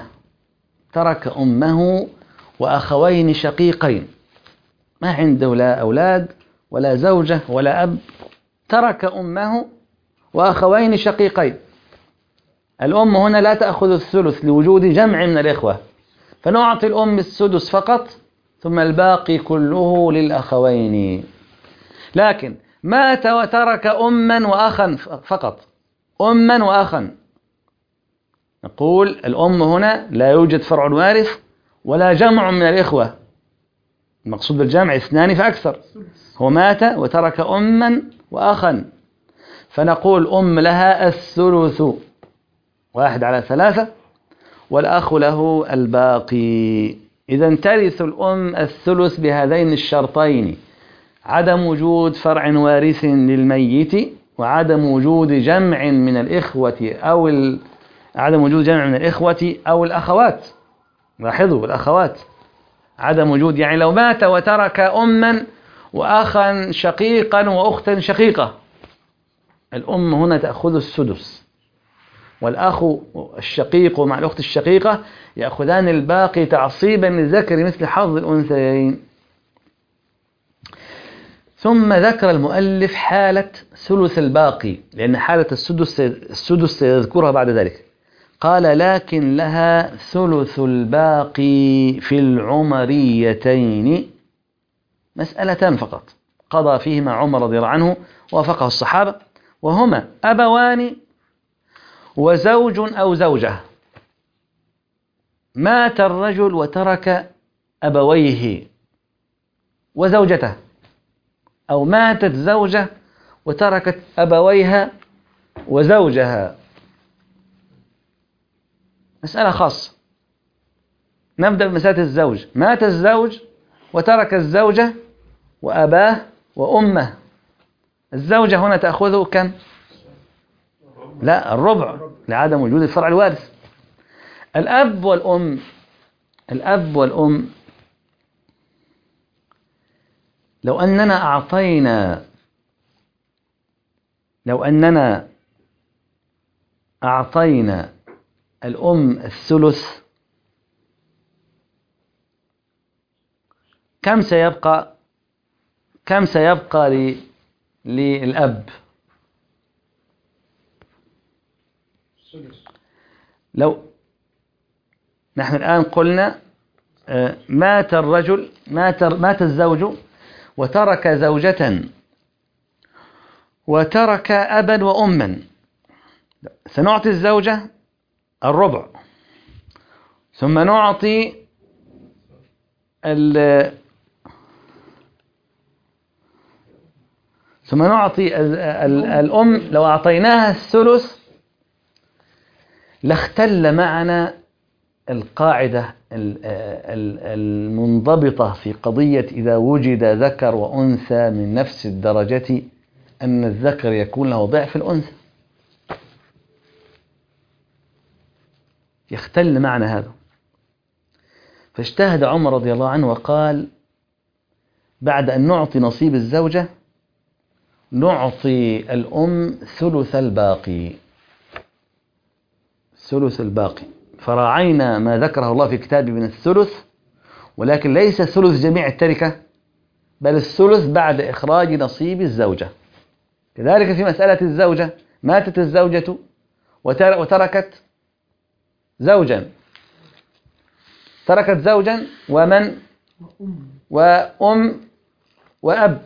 أمه وأخوين شقيقين، ما عنده لا أولاد ولا زوجة ولا أب، ترك أمه وأخوين شقيقين. الأم هنا لا تأخذ الثلث لوجود جمع من الإخوة، فنعطي الأم السدس فقط، ثم الباقي كله للأخوين. لكن مات وترك أما وأخا فقط، أما وأخا، نقول الأم هنا لا يوجد فرع وارث ولا جمع من الإخوة، المقصود بالجمع 2 فأكثر. هو مات وترك أما وأخا، فنقول أم لها الثلث 1/3، والأخ له الباقي. إذا ترث الأم الثلث بهذين الشرطين: عدم وجود فرع وارث للميت، وعدم وجود جمع من الإخوة عدم وجود جمع من الإخوة أو الأخوات. لاحظوا الأخوات، عدم وجود، يعني لو مات وترك أما وأخا شقيقا وأختا شقيقة، الأم هنا تأخذ السدس، والأخ الشقيق مع الأخت الشقيقة يأخذان الباقي تعصيبا للذكر مثل حظ الأنثيين. ثم ذكر المؤلف حالة ثلث الباقي، لأن حالة السدس سيذكرها بعد ذلك. قال: لكن لها ثلث الباقي في العمريتين مسألتان فقط قضى فيهما عمر رضي الله عنه ووافقه الصحابة، وهما أبوان وزوج أو زوجة. مات الرجل وترك أبويه وزوجته، أو ماتت زوجة وتركت أبويها وزوجها. مسألة خاصة. نبدأ بمسألة الزوج. مات الزوج وترك الزوجة وأباه وأمه. الزوجة هنا تأخذه كم؟ لا، الربع لعدم وجود الفرع الوارث. الأب والأم لو أننا أعطينا الأم الثلث، كم سيبقى للأب؟ لو نحن الآن قلنا مات الزوج وترك زوجة وترك أبا وأما، سنعطي الزوجة الربع، ثم نعطي الأم. لو أعطيناها الثلث لاختل معنا القاعدة المنضبطة في قضية إذا وجد ذكر وأنثى من نفس الدرجة أن الذكر يكون له ضعف الأنثى، يختل معنى هذا. فاجتهد عمر رضي الله عنه وقال: بعد أن نعطي نصيب الزوجة نعطي الأم ثلث الباقي. فراعينا ما ذكره الله في كتابه من الثلث، ولكن ليس ثلث جميع التركة، بل الثلث بعد إخراج نصيب الزوجة. كذلك في مسألة الزوجة، ماتت الزوجة وتركت زوجا، ومن وأم وأب.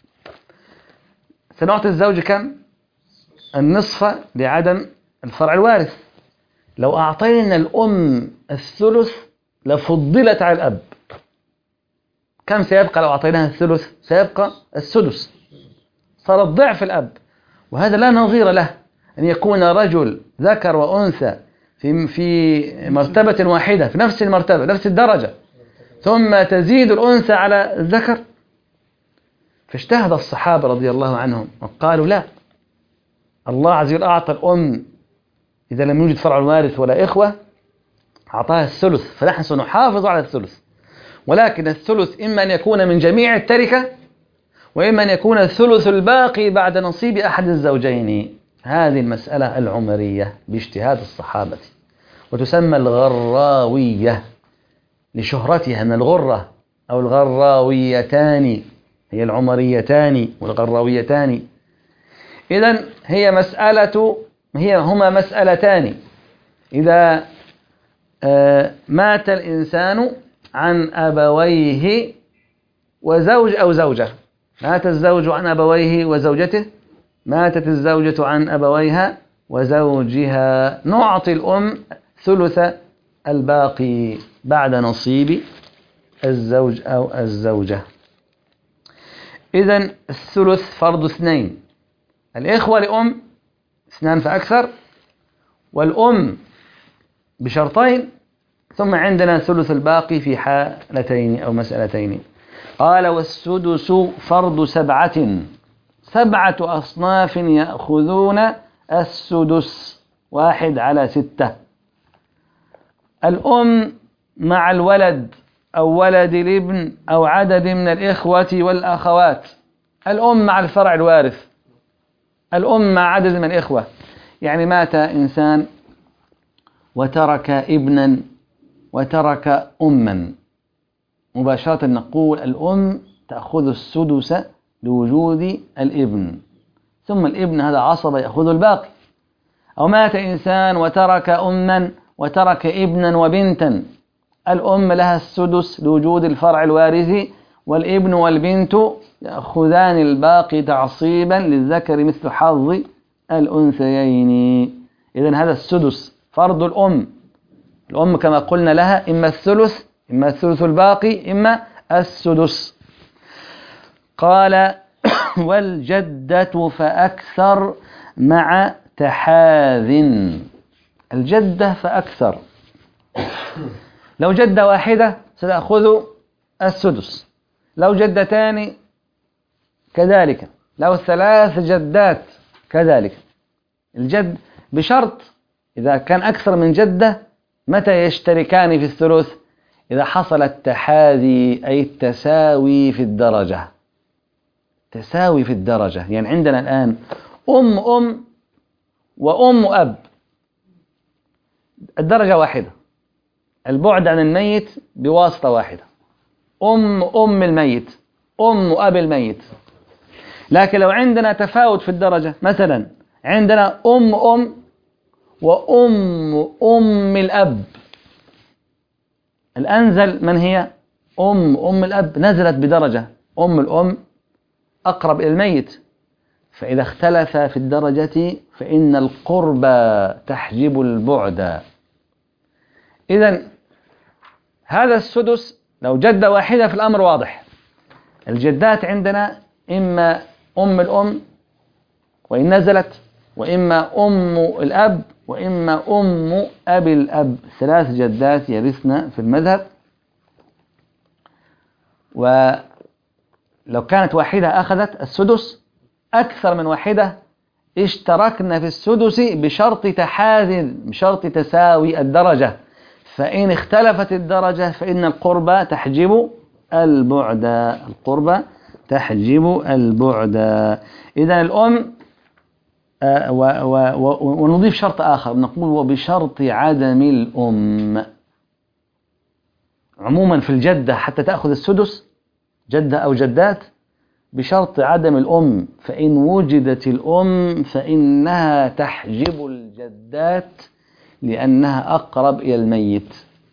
سنعطي الزوج كم؟ النصف لعدم الفرع الوارث. لو أعطينا الأم الثلث لفضلت على الأب. كم سيبقى لو أعطيناها الثلث؟ سيبقى السدس، صار ضعف الأب. وهذا لا نظير له، أن يكون رجل ذكر وأنثى في مرتبة واحدة، في نفس المرتبة نفس الدرجة، ثم تزيد الأنثى على الذكر. فاجتهد الصحابة رضي الله عنهم وقالوا: لا، الله عز وجل أعطى الأم إذا لم يوجد فرع وارث ولا إخوة أعطاها الثلث، فنحن سنحافظ على الثلث، ولكن الثلث إما أن يكون من جميع التركة، وإما أن يكون الثلث الباقي بعد نصيب أحد الزوجين. هذه المسألة العمرية باجتهاد الصحابة، وتسمى الغراوية لشهرتها من الغرة، أو الغراويتان، هي العمريتان والغراويتان. إذن هما مسألتان. إذا مات الإنسان عن أبويه وزوج أو زوجة، مات الزوج عن أبويه وزوجته، ماتت الزوجة عن أبويها وزوجها، نعطي الأم ثلث الباقي بعد نصيب الزوج أو الزوجة. إذن الثلث فرض اثنين: الإخوة لأم 2 فأكثر، والأم بشرطين، ثم عندنا ثلث الباقي في حالتين أو مسألتين. قال: والسدس فرض 7، 7 أصناف يأخذون السدس، 1/6. الأم مع الولد أو ولد الابن أو عدد من الإخوة والأخوات. الأم مع الفرع الوارث، الأم مع عدد من الإخوة. يعني مات إنسان وترك ابنا وترك أما، مباشرة نقول الأم تأخذ السدس لوجود الابن، ثم الابن هذا عصب يأخذ الباقي. أو مات إنسان وترك أما وترك ابنا وبنتا، الأم لها السدس لوجود الفرع الوارث، والابن والبنت يأخذان الباقي تعصيبا للذكر مثل حظ الأنثيين. إذن هذا السدس فرض الأم. الأم كما قلنا لها إما الثلث، إما الثلث الباقي، إما السدس. قال والجدة فأكثر مع تحاذ. الجدة فأكثر، لو جدة واحدة ستأخذ السدس، لو جدتان كذلك، لو 3 جدات كذلك. الجد بشرط إذا كان أكثر من جدة متى يشتركان في الثلث؟ إذا حصل التحاذي أي التساوي في الدرجة. تساوي في الدرجة، يعني عندنا الآن أم وأم أب، الدرجة واحدة، البعد عن الميت بواسطة واحدة، أم الميت، أم أب الميت. لكن لو عندنا تفاوت في الدرجة، مثلا عندنا أم وأم الأب، الأنزل من هي؟ أم الأب، نزلت بدرجة، أم الأم أقرب إلى الميت، فإذا اختلف في الدرجة فإن القرب تحجب البعد. إذن هذا السدس لو جدة واحدة في الأمر واضح. الجدات عندنا إما أم الأم وإن نزلت، وإما أم الأب، وإما أم أبي الأب، 3 جدات يرثن في المذهب. ولو كانت واحدة أخذت السدس، أكثر من واحدة اشتركنا في السدس بشرط تحاذ، بشرط تساوي الدرجة، فإن اختلفت الدرجة فإن القربى تحجب البعد، القربى تحجب البعد. إذن الأم ونضيف شرط آخر، نقول وبشرط عدم الأم. عموما في الجدة حتى تأخذ السدس، جدة أو جدات، بشرط عدم الأم، فإن وجدت الأم فإنها تحجب الجدات لأنها أقرب إلى الميت.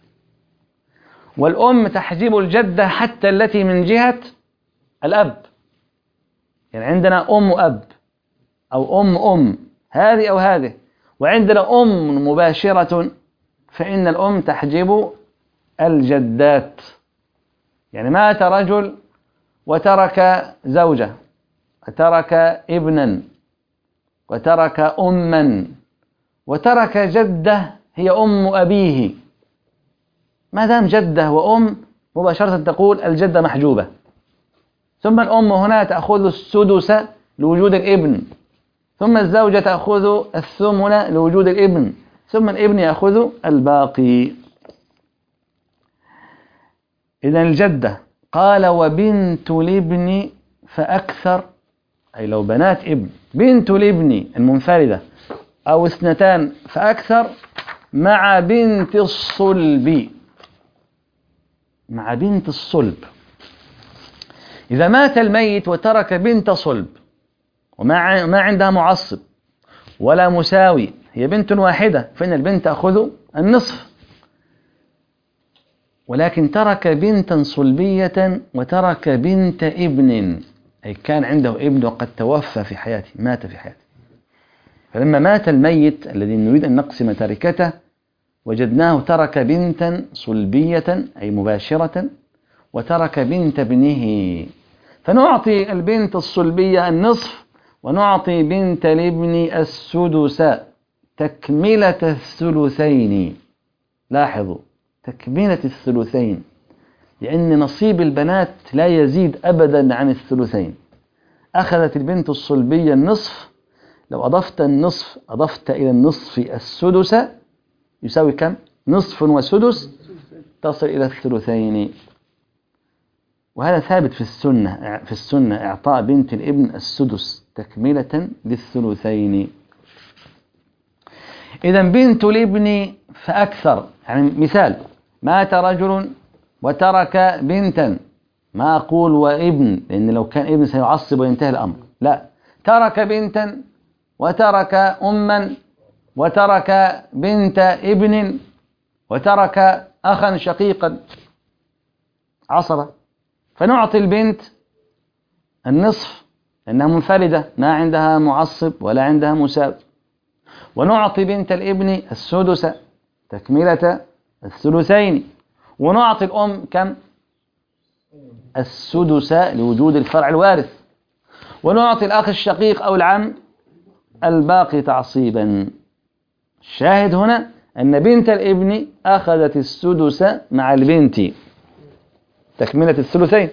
والأم تحجب الجدة حتى التي من جهة الأب، يعني عندنا أم أب أو أم هذه أو هذه، وعندنا أم مباشرة، فإن الأم تحجب الجدات. يعني مات رجل وترك زوجة وترك ابنا وترك أما وترك جدة هي أم أبيه، ما دام جدة وأم مباشرة تقول الجدة محجوبة، ثم الأم هنا تأخذ السدس لوجود الابن، ثم الزوجة تأخذ الثمن لوجود الابن، ثم الابن يأخذ الباقي. إذن الجدة قال وبنت الابن فأكثر، أي لو بنات ابن، بنت الابن المنفردة أو 2 فأكثر مع بنت الصلب، مع بنت الصلب. إذا مات الميت وترك بنت صلب وما عندها معصب ولا مساوي، هي بنت واحدة، فإن البنت تأخذ النصف. ولكن ترك بنتا صلبية وترك بنت ابن، أي كان عنده ابن وقد توفى في حياته، مات في حياته، فلما مات الميت الذي نريد أن نقسم تركته وجدناه ترك بنتا صلبية أي مباشرة وترك بنت ابنه، فنعطي البنت الصلبية النصف ونعطي بنت الابن السدس تكملة الثلثين. لاحظوا تكملة الثلثين، لأن نصيب البنات لا يزيد أبدا عن الثلثين. أخذت البنت الصلبية النصف، لو أضفت النصف أضفت إلى النصف السدس، يساوي كم؟ نصف وسدس، تصل إلى الثلثين. وهذا ثابت في السنة إعطاء بنت الابن السدس تكملة للثلثين. إذا بنت الابن فأكثر، يعني مثال: مات رجل وترك بنتا، ما أقول وابن، لأن لو كان ابن سيعصب وينتهي الأمر، لا، ترك بنتا وترك أما وترك بنت ابن وترك أخا شقيقا، عصبة، فنعطي البنت النصف لأنها منفردة ما عندها معصب ولا عندها مساوي، ونعطي بنت الابن السدس تكملة الثلثين، ونعطي الأم كم؟ السدس لوجود الفرع الوارث، ونعطي الأخ الشقيق أو العم الباقي تعصيبا. الشاهد هنا أن بنت الابن أخذت السدس مع البنت تكملة الثلثين.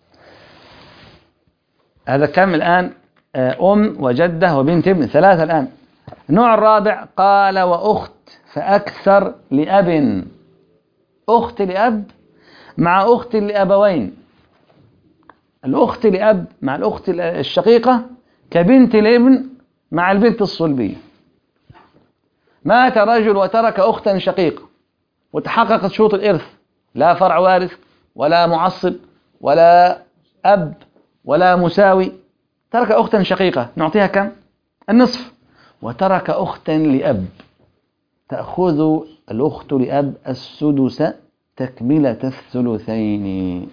هذا كم الآن؟ أم وجدة وبنت ابن، ثلاثة الآن. النوع الرابع قال وأخت فأكثر لأب، أخت لأب مع أخت لأبوين. الأخت لأب مع الأخت الشقيقة كبنت الابن مع البنت الصلبية. مات رجل وترك أختا شقيقة وتحققت شروط الإرث، لا فرع وارث ولا معصب ولا أب ولا مساوي، ترك أختا شقيقة، نعطيها كم؟ النصف. وترك أختا لأب، تأخذ الأخت لأب السدس تكملة الثلثين.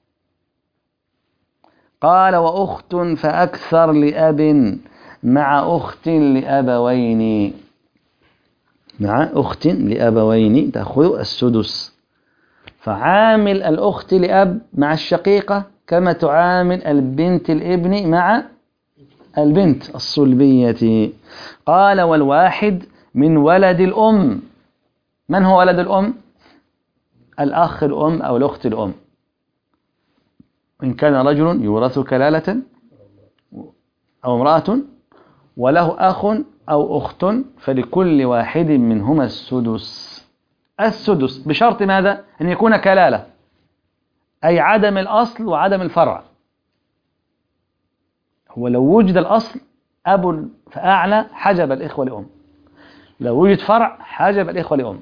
قال وأخت فأكثر لأب مع أخت لأبوين، مع أخت لأبوين تأخذ السدس. فعامل الأخت لأب مع الشقيقة كما تعامل البنت الابن مع البنت الصلبية. قال والواحد من ولد الأم. من هو ولد الأم؟ الأخ الأم أو الأخت الأم، إن كان رجل يورث كلالة أو امرأة وله أخ أو أخت فلكل واحد منهما السدس. السدس بشرط ماذا؟ أن يكون كلالة، أي عدم الأصل وعدم الفرع. هو لو وجد الأصل أب فأعلى حجب الإخوة لأم، لو وجد فرع حجب الإخوة لأم.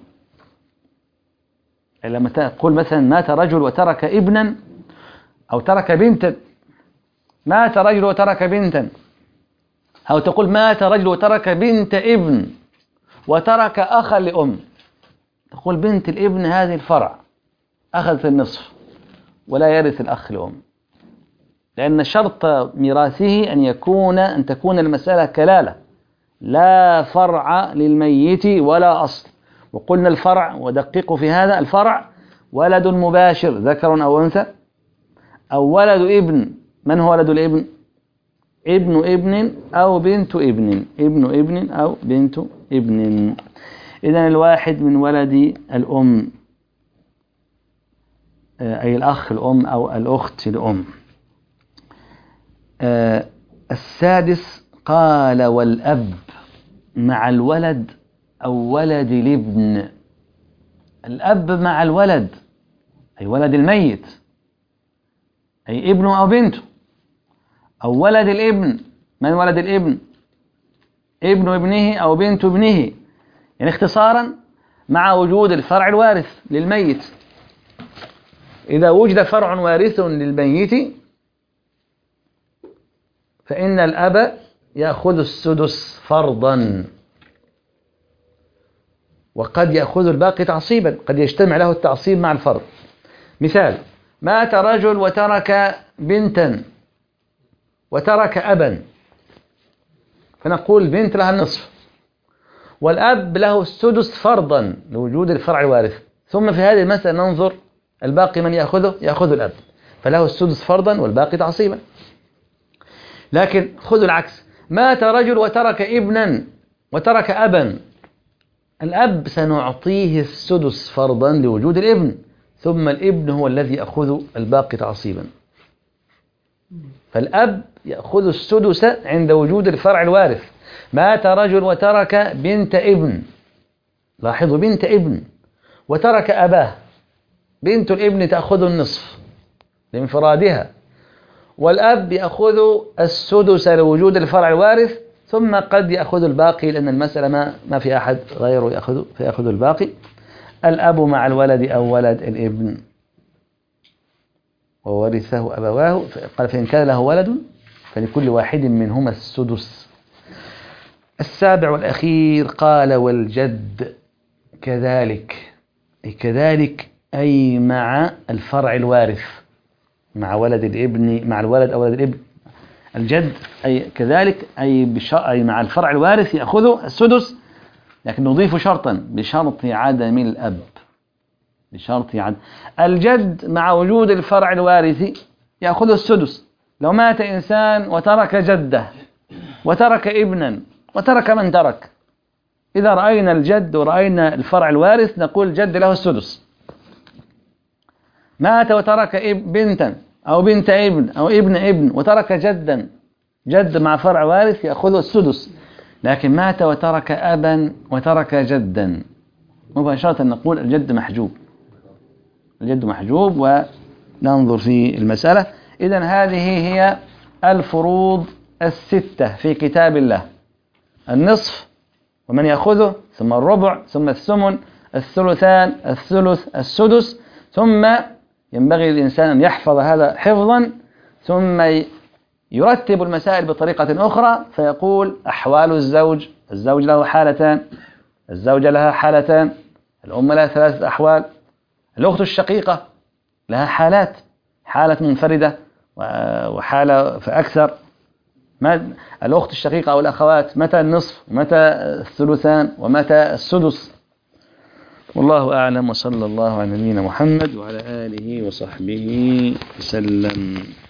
لما تقول مثلا مات رجل وترك ابنا أو ترك بنتا، مات رجل وترك بنتا، أو تقول مات رجل وترك بنت ابن وترك أخا لأم، تقول بنت الابن هذه الفرع أخذت النصف ولا يرث الأخ لأم، لأن شرط ميراثه أن تكون المسألة كلالة، لا فرع للميت ولا أصل. وقلنا الفرع، ودققوا في هذا، الفرع ولد مباشر ذكر أو أنثى، أو ولد ابن. من هو ولد الابن؟ ابن ابن أو بنت ابن، ابن ابن أو بنت ابن. إذن الواحد من ولد الأم أي الأخ الأم أو الأخت الأم. السادس قال والأب مع الولد أو ولد الابن. الأب مع الولد أي ولد الميت، أي ابنه أو بنته، أو ولد الابن. من ولد الابن؟ ابن ابنه أو بنت ابنه، يعني اختصارا مع وجود الفرع الوارث للميت. إذا وجد فرع وارث للميت فإن الأب يأخذ السدس فرضا، وقد يأخذ الباقي تعصيبا، قد يجتمع له التعصيب مع الفرض. مثال: مات رجل وترك بنتا وترك أبا، فنقول البنت لها النصف والأب له السدس فرضا لوجود الفرع الوارث. ثم في هذه المسألة ننظر الباقي من يأخذه؟ يأخذ الأب، فله السدس فرضا والباقي تعصيبا. لكن خذوا العكس: مات رجل وترك ابنا وترك أبا، الأب سنعطيه السدس فرضا لوجود الابن، ثم الابن هو الذي يأخذ الباقي تعصيبا. فالأب يأخذ السدس عند وجود الفرع الوارث. مات رجل وترك بنت ابن، لاحظوا بنت ابن، وترك أباه، بنت الابن تأخذ النصف لانفرادها، والأب يأخذ السدس لوجود الفرع الوارث، ثم قد يأخذ الباقي لأن المسألة ما في أحد غيره يأخذ فيأخذ الباقي. الأب مع الولد أو ولد الابن وورثه أبواه، قال فإن كان له ولد فلكل واحد منهما السدس. السابع والأخير قال والجد كذلك، أي مع الفرع الوارث، مع ولد الابن، مع الولد أو ولد الابن. الجد أي كذلك أي مع الفرع الوارث يأخذ السدس، لكن نضيف شرطا بشرط عدم الأب، بشرط عدم الجد مع وجود الفرع الوارث يأخذ السدس. لو مات إنسان وترك جده وترك ابنا وترك من ترك، إذا رأينا الجد ورأينا الفرع الوارث نقول الجد له السدس. مات وترك بنتا أو بنت ابن أو ابن ابن وترك جدا، جد مع فرع وارث يأخذ السدس. لكن مات وترك أبا وترك جدا، مباشرة نقول الجد محجوب، الجد محجوب، وننظر في المسألة. إذن هذه هي الفروض الستة في كتاب الله: النصف ومن يأخذه، ثم الربع، ثم الثمن، الثلثان، الثلث، السدس. ثم ينبغي للإنسان أن يحفظ هذا حفظا، ثم يرتب المسائل بطريقة أخرى فيقول أحوال الزوج: الزوج له حالتان، الزوجة لها حالتان، الأم لها 3 أحوال، الأخت الشقيقة لها حالات، حالة منفردة وحالة فأكثر. الأخت الشقيقة أو الأخوات متى النصف ومتى الثلثان ومتى السدس. والله أعلم، وصلى الله على نبينا محمد وعلى آله وصحبه وسلم.